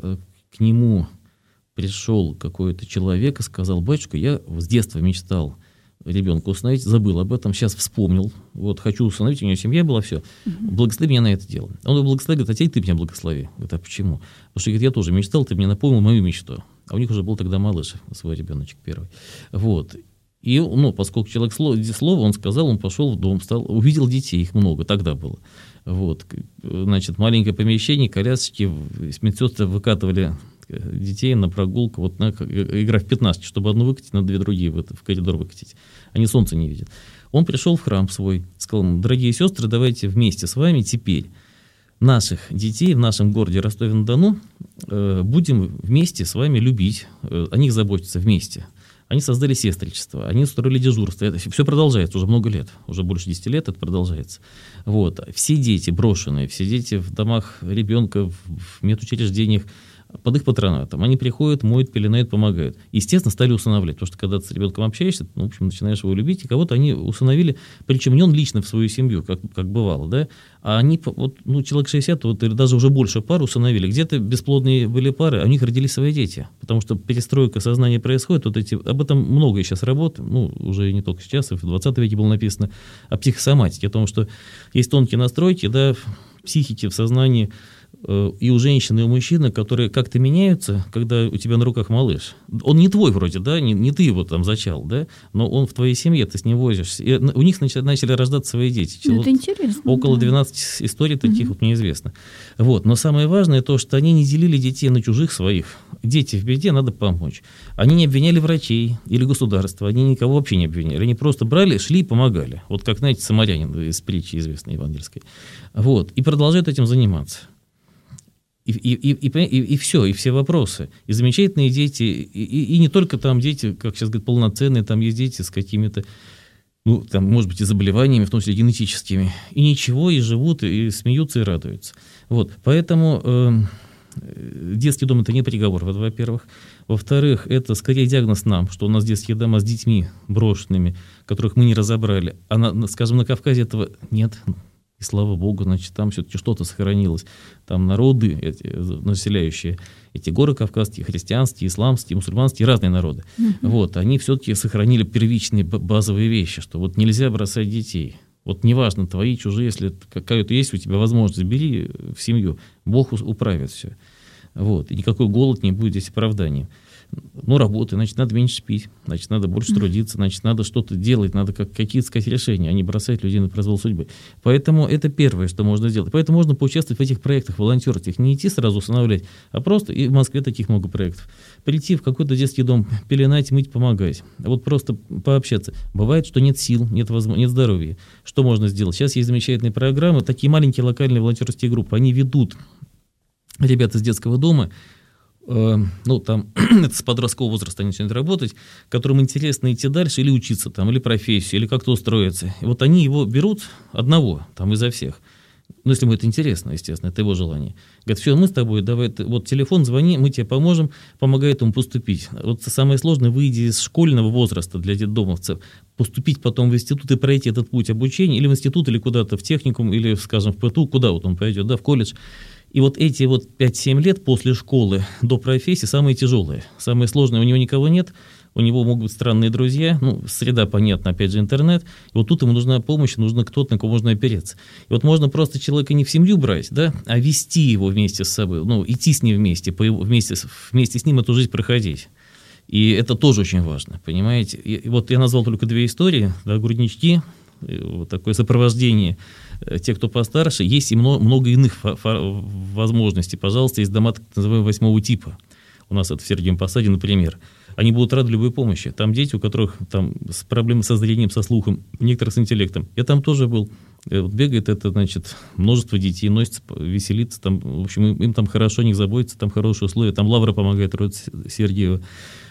Speaker 3: к нему пришел какой-то человек и сказал: батюшка, я с детства мечтал ребенка усыновить, забыл об этом, сейчас вспомнил, вот хочу усыновить, у него семья была, все, благослови меня на это дело. Он благословил, говорит: а теперь ты меня благослови. Говорит: а почему? Потому что, говорит, я тоже мечтал, ты мне напомнил мою мечту. А у них уже был тогда малыш, свой ребеночек первый. Вот. И, ну, поскольку человек слово, он сказал, он пошел в дом, стал, увидел детей, их много, тогда было. Вот. Значит, маленькое помещение, колясочки, медсестры выкатывали детей на прогулку, вот на, игра в пятнашки, чтобы одну выкатить, надо две другие в, в коридор выкатить. Они солнца не видят. Он пришел в храм свой, сказал: дорогие сестры, давайте вместе с вами теперь наших детей в нашем городе Ростове-на-Дону э, будем вместе с вами любить, э, о них заботиться вместе. Они создали сестричество, они устроили дежурство. Это все продолжается уже много лет, уже больше десяти лет это продолжается. Вот. Все дети брошенные, все дети в домах ребенка, в медучреждениях, под их патронатом. Они приходят, моют, пеленают, помогают. Естественно, стали усыновлять, потому что когда ты с ребенком общаешься, ну, в общем, начинаешь его любить, и кого-то они усыновили, причем не он лично в свою семью, как, как бывало, да, а они, вот, ну, человек шестьдесят, вот, или даже уже больше пар усыновили. Где-то бесплодные были пары, а у них родились свои дети, потому что перестройка сознания происходит, вот эти, об этом много сейчас работ, ну, уже не только сейчас, и в двадцатом веке было написано о психосоматике, о том, что есть тонкие настройки, да, в психике, в сознании, и у женщины, и у мужчины, которые как-то меняются, когда у тебя на руках малыш. Он не твой вроде, да, не, не ты его там зачал, да, но он в твоей семье, ты с ним возишься. И у них начали, начали рождаться свои дети.
Speaker 2: Ну,
Speaker 3: вот
Speaker 2: это интересно.
Speaker 3: Около
Speaker 2: да.
Speaker 3: двенадцати историй таких
Speaker 2: угу.
Speaker 3: вот мне известно. Вот. Но самое важное то, что они не делили детей на чужих своих. Дети в беде, надо помочь. Они не обвиняли врачей или государства, они никого вообще не обвиняли. Они просто брали, шли и помогали. Вот как, знаете, самарянин из притчи известной евангельской. Вот. И продолжают этим заниматься. И, и, и, и, и, и все, и все вопросы. И замечательные дети, и, и, и не только там дети, как сейчас говорят, полноценные, там есть дети с какими-то, ну, там, может быть, и заболеваниями, в том числе генетическими. И ничего, и живут, и смеются, и радуются. Вот, поэтому э, детский дом – это не приговор, во-первых. Во-вторых, это скорее диагноз нам, что у нас детские дома с детьми брошенными, которых мы не разобрали. А, на, скажем, на Кавказе этого нет. И слава богу, значит, там все-таки что-то сохранилось. Там народы, эти, населяющие эти горы кавказские, христианские, исламские, мусульманские, разные народы. Mm-hmm. Вот, они все-таки сохранили первичные базовые вещи, что вот нельзя бросать детей. Вот неважно, твои, чужие, если какая-то есть у тебя возможность, бери в семью. Бог управит все. Вот, и никакой голод не будет здесь оправданием. Ну, работай, значит, надо меньше пить, значит, надо больше трудиться, значит, надо что-то делать, надо как, какие-то сказать решения, а не бросать людей на произвол судьбы. Поэтому это первое, что можно сделать. Поэтому можно поучаствовать в этих проектах, волонтерских, не идти сразу усыновлять, а просто, и в Москве таких много проектов, прийти в какой-то детский дом, пеленать, мыть, помогать. Вот просто пообщаться. Бывает, что нет сил, нет, возможно, нет здоровья. Что можно сделать? Сейчас есть замечательные программы, такие маленькие локальные волонтерские группы, они ведут ребята из детского дома, ну, там, это с подросткового возраста они начинают работать, которым интересно идти дальше или учиться там, или профессию, или как-то устроиться. И вот они его берут одного, там, изо всех. Ну, если ему это интересно, естественно, это его желание. Говорят: все, мы с тобой, давай, вот телефон, звони, мы тебе поможем, помогает ему поступить. Вот самое сложное, выйти из школьного возраста для детдомовцев, поступить потом в институт и пройти этот путь обучения, или в институт, или куда-то в техникум, или, скажем, в ПТУ, куда вот он пойдет, да, в колледж. И вот эти вот пять-семь лет после школы до профессии самые тяжелые, самые сложные. У него никого нет, у него могут быть странные друзья, ну, среда, понятно, опять же, интернет. И вот тут ему нужна помощь, нужно кто-то, на кого можно опереться. И вот можно просто человека не в семью брать, да, а вести его вместе с собой, ну, идти с ним вместе, по его, вместе, вместе с ним эту жизнь проходить. И это тоже очень важно, понимаете. И, и вот я назвал только две истории, да, груднички, вот такое сопровождение. Те, кто постарше, есть и много, много иных фа- фа- возможностей. Пожалуйста, есть дома так называемого восьмого типа. У нас это в Сергиевом Посаде, например. Они будут рады любой помощи. Там дети, у которых там с проблемами со зрением, со слухом, некоторых с интеллектом. Я там тоже был. Вот бегает это, значит, множество детей, носится, веселится. Там, в общем, им, им там хорошо, о них заботится, там хорошие условия. Там Лавра помогает, Род Сергеева.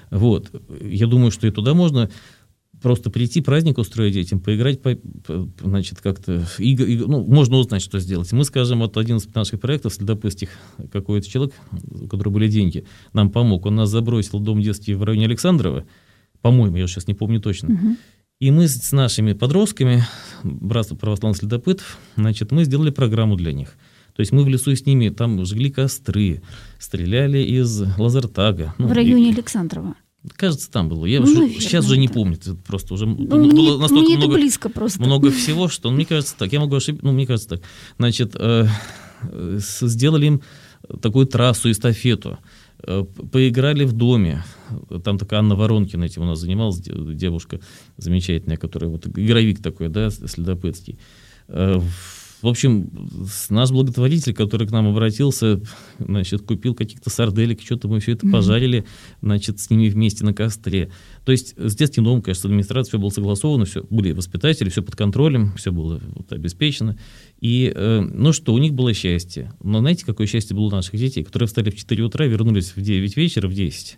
Speaker 3: Вот. Я думаю, что и туда можно просто прийти, праздник устроить детям, поиграть, по, по, значит, как-то, иг, иг, ну, можно узнать, что сделать. Мы, скажем, вот один из наших проектов, следопытских, какой-то человек, у которого были деньги, нам помог. Он нас забросил в дом детский в районе Александрова, по-моему, я сейчас не помню точно. Угу. И мы с нашими подростками, братство православных следопытов, значит, мы сделали программу для них. То есть мы в лесу с ними там жгли костры, стреляли из лазертага.
Speaker 2: Ну, в районе и, Александрова.
Speaker 3: Кажется, там было. Я ну, уже, наверное, сейчас уже не помню. Просто уже
Speaker 2: ну, было мне,
Speaker 3: настолько
Speaker 2: мне
Speaker 3: много,
Speaker 2: близко просто.
Speaker 3: много всего, что мне кажется так. Я могу ошибиться, ну, мне кажется так. Значит, э, э, сделали им такую трассу, эстафету. Э, поиграли в доме. Там такая Анна Воронкина этим у нас занималась, девушка замечательная, которая вот игровик такой, да, следопытский. Э, В общем, наш благотворитель, который к нам обратился, значит, купил каких-то сарделек, что-то мы все это пожарили, значит, с ними вместе на костре. То есть с детским домом, конечно, с администрацией все было согласовано, все, были воспитатели, все под контролем, все было вот обеспечено. И, э, ну что, у них было счастье. Но знаете, какое счастье было у наших детей, которые встали в четыре утра, вернулись в девять вечера, в десять.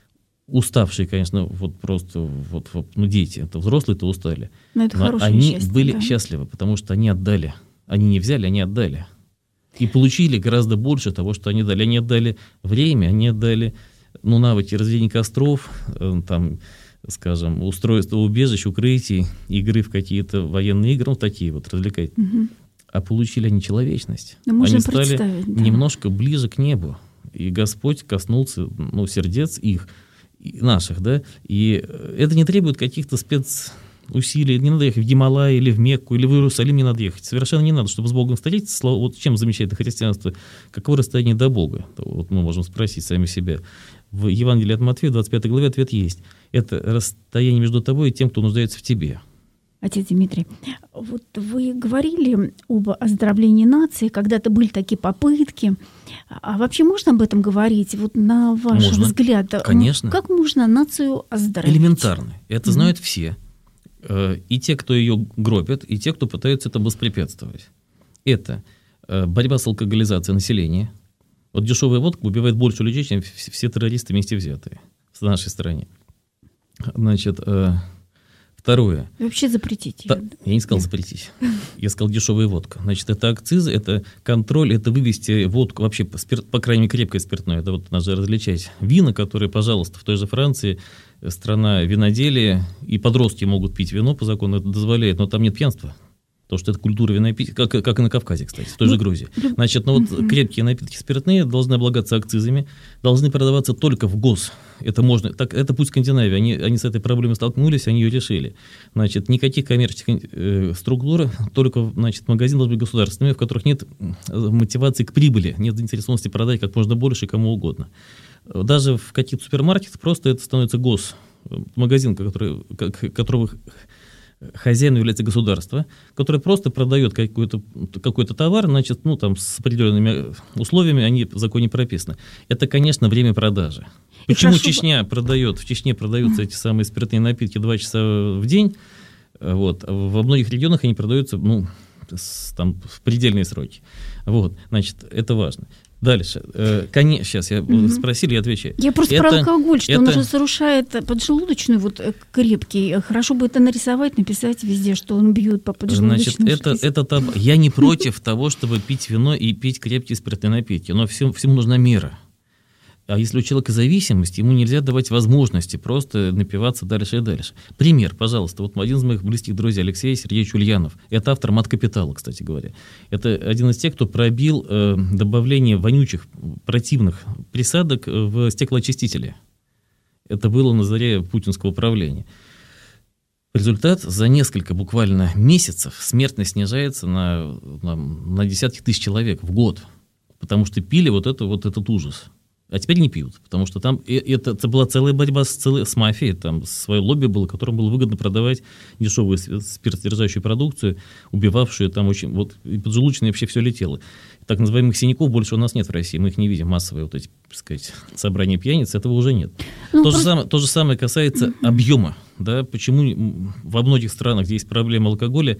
Speaker 3: Уставшие, конечно, вот просто, вот, вот, ну, дети, это взрослые-то устали.
Speaker 2: Но это
Speaker 3: Но
Speaker 2: хорошее
Speaker 3: они
Speaker 2: счастье,
Speaker 3: были
Speaker 2: да.
Speaker 3: счастливы, потому что они отдали. Они не взяли, они отдали. И получили гораздо больше того, что они дали. Они отдали время, они отдали, ну, навыки разведения костров, э, там, скажем, устройство убежищ, укрытий, игры в какие-то военные игры, ну, такие вот развлекательные. Угу. А получили они человечность.
Speaker 2: Да,
Speaker 3: они стали
Speaker 2: да.
Speaker 3: немножко ближе к небу. И Господь коснулся, ну, сердец их, наших, да. И это не требует каких-то спец... усилий, не надо ехать в Гималай или в Мекку, или в Иерусалим не надо ехать. Совершенно не надо, чтобы с Богом встретиться. Вот чем замечательно христианство, каково расстояние до Бога? Вот мы можем спросить сами себя. В Евангелии от Матфея, двадцать пятой главе, ответ есть. Это расстояние между тобой и тем, кто нуждается в тебе.
Speaker 2: Отец Дмитрий, вот вы говорили об оздоровлении нации, когда-то были такие попытки. А вообще можно об этом говорить? Вот на ваш
Speaker 3: можно.
Speaker 2: взгляд,
Speaker 3: Конечно.
Speaker 2: Как можно нацию оздоровить?
Speaker 3: Элементарно. Это mm-hmm. знают все. И те, кто ее гробят, и те, кто пытаются этому воспрепятствовать. Это борьба с алкоголизацией населения. Вот дешевая водка убивает больше людей, чем все террористы вместе взятые в нашей стране. Значит, второе.
Speaker 2: Вообще запретить ее.
Speaker 3: Та, я не сказал запретить. Я сказал дешевая водка. Значит, это акцизы, это контроль, это вывести водку, вообще, спирт, по крайней мере, крепкое спиртное. Это вот надо различать. Вина, которые, пожалуйста, в той же Франции, страна виноделия, и подростки могут пить вино, по закону это дозволяет, но там нет пьянства. Потому что это культура винопития, как, как и на Кавказе, кстати, в той же Грузии. Значит, ну вот крепкие напитки спиртные должны облагаться акцизами, должны продаваться только в ГОС. Это можно, так, это путь Скандинавии. Они, они с этой проблемой столкнулись, они ее решили. Значит, никаких коммерческих э, структур, только, значит, магазины должны быть государственными, в которых нет мотивации к прибыли, нет заинтересованности продать как можно больше кому угодно. Даже в каких-то супермаркетах просто это становится госмагазин, который, которого хозяином является государство, которое просто продает какой-то, какой-то товар, значит, ну, там, с определенными условиями, они в законе прописаны. Это, конечно, время продажи. И Почему хорошо... Чечня продает, в Чечне продаются эти самые спиртные напитки два часа в день, вот, а во многих регионах они продаются, ну, с, там, в предельные сроки. Вот, значит, это важно. Дальше. Э, конечно, сейчас я угу. спросили, я отвечаю.
Speaker 2: Я просто это, про алкоголь, что это... он уже разрушает поджелудочную, вот крепкий. Хорошо бы это нарисовать, написать везде, что он бьет по поджелудочной.
Speaker 3: Значит, это, это таб... я не против того, чтобы пить вино и пить крепкие спиртные напитки, но всем, всему нужна мера. А если у человека зависимость, ему нельзя давать возможности просто напиваться дальше и дальше. Пример, пожалуйста. Вот один из моих близких друзей, Алексей Сергеевич Ульянов. Это автор «Мат-капитала», кстати говоря. Это один из тех, кто пробил э, добавление вонючих, противных присадок в стеклоочистители. Это было на заре путинского правления. Результат: за несколько буквально месяцев смертность снижается на, на, на десятки тысяч человек в год. Потому что пили вот, это, вот этот ужас. А теперь не пьют, потому что там это, это была целая борьба с, целой, с мафией, там свое лобби было, которым было выгодно продавать дешевую спиртосодержащую продукцию, убивавшую там очень, вот и поджелудочные вообще все летело. Так называемых синяков больше у нас нет в России, мы их не видим, массовые вот эти, так сказать, собрания пьяниц, этого уже нет. Ну, то, просто... же самое, то же самое касается объема, да, почему во многих странах, где есть проблема алкоголя,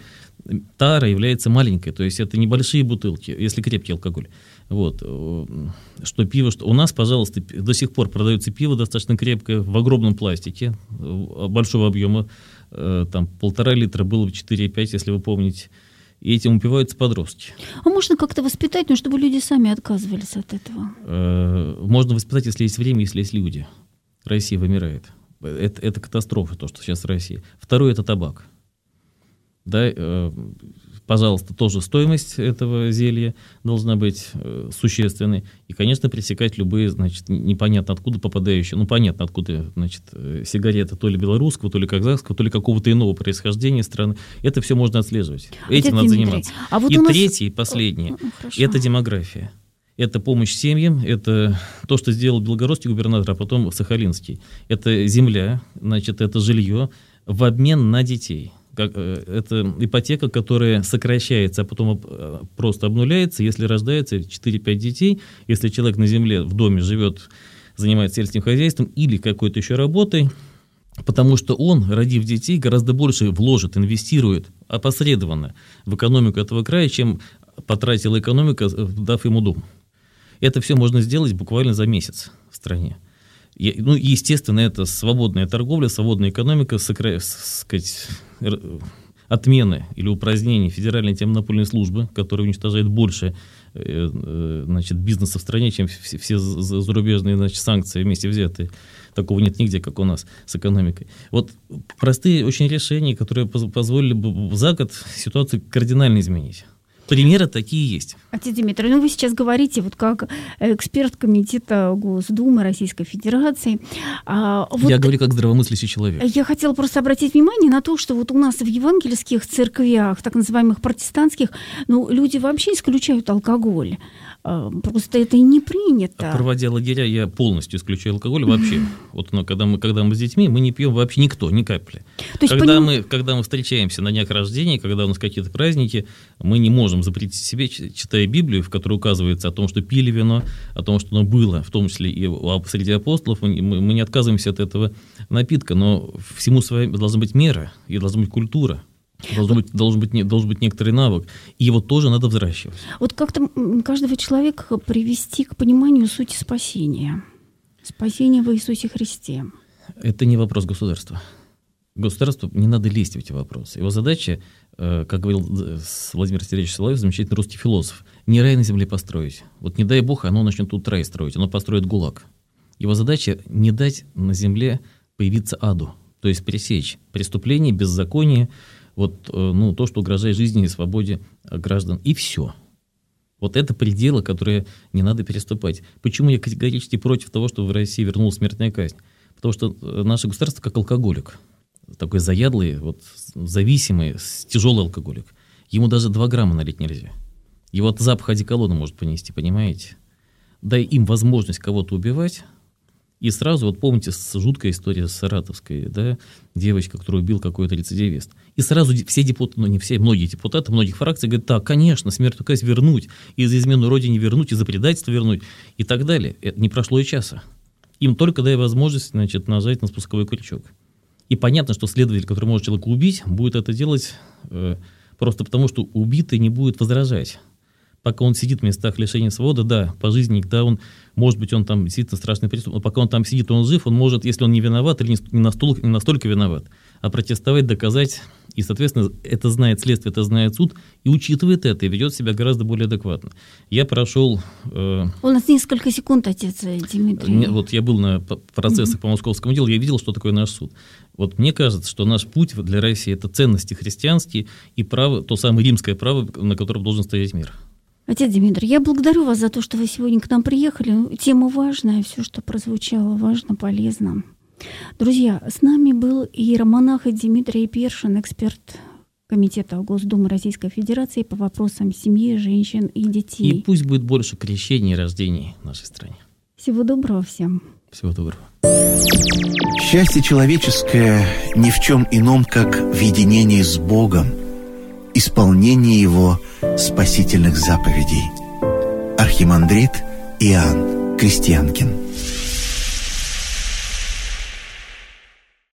Speaker 3: тара является маленькой, то есть это небольшие бутылки, если крепкий алкоголь. Вот. Что пиво, что у нас, пожалуйста, до сих пор продается пиво достаточно крепкое, в огромном пластике, большого объема, там полтора литра было четыре и пять, если вы помните, и этим упиваются подростки. А
Speaker 2: можно как-то воспитать, ну, чтобы люди сами отказывались от этого?
Speaker 3: Можно воспитать, если есть время, если есть люди. Россия вымирает. Это, это катастрофа, то, что сейчас в России. Второе – это табак. Да, э, пожалуйста, тоже стоимость этого зелья должна быть э, существенной. И, конечно, пресекать любые, значит, непонятно откуда попадающие, ну, понятно, откуда, значит, сигареты то ли белорусского, то ли казахского, то ли какого-то иного происхождения страны. Это все можно отслеживать. Этим надо Дмитрий, заниматься. А вот и нас... третье, и последнее – это демография. Это помощь семьям, это то, что сделал белгородский губернатор, а потом Сахалинский. Это земля, значит, это жилье в обмен на детей. Как, это ипотека, которая сокращается, а потом просто обнуляется, если рождается четыре-пять детей, если человек на земле в доме живет, занимается сельским хозяйством или какой-то еще работой, потому что он, родив детей, гораздо больше вложит, инвестирует опосредованно в экономику этого края, чем потратила экономика, дав ему дом. Это все можно сделать буквально за месяц в стране. И, ну, естественно, это свободная торговля, свободная экономика, сокра... сказать, отмены или упразднение Федеральной антимонопольной службы, которая уничтожает больше э, значит, бизнеса в стране, чем все, все зарубежные, значит, санкции вместе взятые. Такого нет нигде, как у нас с экономикой. Вот простые очень решения, которые позволили бы за год ситуацию кардинально изменить. Примеры такие есть.
Speaker 2: Отец Дмитрий, ну вы сейчас говорите, вот как эксперт комитета Госдумы Российской Федерации. А, вот
Speaker 3: я говорю как здравомыслящий человек.
Speaker 2: Я хотела просто обратить внимание на то, что вот у нас в евангельских церквях, так называемых протестантских, ну, люди вообще исключают алкоголь. Просто это и не принято.
Speaker 3: Проводя лагеря, я полностью исключаю алкоголь вообще. Вот, но когда мы, когда мы с детьми, мы не пьем вообще никто, ни капли. Когда, поним... мы, когда мы встречаемся на днях рождения, когда у нас какие-то праздники, мы не можем запретить себе, читая Библию, в которой указывается о том, что пили вино, о том, что оно было, в том числе и среди апостолов, мы, мы не отказываемся от этого напитка, но всему своей должна быть мера и должна быть культура. Должен быть, должен, быть, должен быть некоторый навык, и его тоже надо взращивать.
Speaker 2: Вот как-то каждого человека привести к пониманию сути спасения. Спасение в Иисусе Христе.
Speaker 3: Это не вопрос государства. Государству не надо лезть в эти вопросы. Его задача, как говорил Владимир Сергеевич Соловьев, замечательный русский философ, не рай на земле построить. Вот не дай бог, оно начнет тут рай строить, оно построит ГУЛАГ. Его задача не дать на земле появиться аду, то есть пресечь преступление, беззаконие, вот, ну, то, что угрожает жизни и свободе граждан. И все. Вот это пределы, которые не надо переступать. Почему я категорически против того, что в России вернулась смертная казнь? Потому что наше государство как алкоголик. Такой заядлый, вот, зависимый, тяжелый алкоголик. Ему даже два грамма налить нельзя. Его от запаха одеколона может понести, понимаете? Дай им возможность кого-то убивать. И сразу, вот помните, жуткая история саратовской, да, девочка, которую убил какой-то рецидивист. И сразу все депутаты, ну не все, многие депутаты, многих фракций говорят, так, конечно, смертную казнь вернуть, и за измену родине вернуть, и за предательство вернуть, и так далее. Это не прошло и часа. Им только дай возможность, значит, нажать на спусковой крючок. И понятно, что следователь, который может человека убить, будет это делать э, просто потому, что убитый не будет возражать. Пока он сидит в местах лишения свободы, да, по жизни, когда он, может быть, он там действительно страшный преступник, но пока он там сидит, он жив, он может, если он не виноват или не настолько, не настолько виноват, а протестовать, доказать, и, соответственно, это знает следствие, это знает суд, и учитывает это, и ведет себя гораздо более адекватно. Я прошел... Э,
Speaker 2: У нас несколько секунд, отец Дмитрий.
Speaker 3: Не, вот я был на процессах mm-hmm. по московскому делу, я видел, что такое наш суд. Вот мне кажется, что наш путь для России – это ценности христианские и право, то самое римское право, на котором должен стоять мир.
Speaker 2: Отец Дмитрий, я благодарю вас за то, что вы сегодня к нам приехали. Тема важная, все, что прозвучало, важно, полезно. Друзья, с нами был иеромонах Дмитрий Першин, эксперт Комитета Госдумы Российской Федерации по вопросам семьи, женщин и детей.
Speaker 3: И пусть будет больше крещений и рождений в нашей стране.
Speaker 2: Всего доброго всем.
Speaker 3: Всего доброго.
Speaker 1: Счастье человеческое ни в чем ином, как в единении с Богом, исполнение Его спасительных заповедей. Архимандрит Иоанн Крестьянкин.